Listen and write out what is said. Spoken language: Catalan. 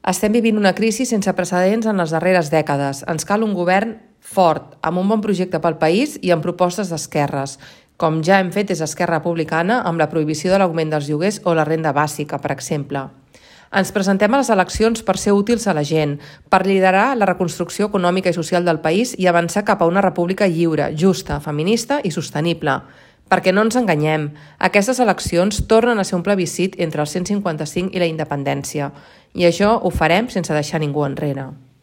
Estem vivint una crisi sense precedents en les darreres dècades. Ens cal un govern fort, amb un bon projecte pel país i amb propostes d'esquerres, com ja hem fet des d'Esquerra Republicana amb la prohibició de l'augment dels lloguers o la renda bàsica, per exemple. Ens presentem a les eleccions per ser útils a la gent, per liderar la reconstrucció econòmica i social del país i avançar cap a una república lliure, justa, feminista i sostenible. Perquè no ens enganyem, aquestes eleccions tornen a ser un plebiscit entre el 155 i la independència, i això ho farem sense deixar ningú enrere.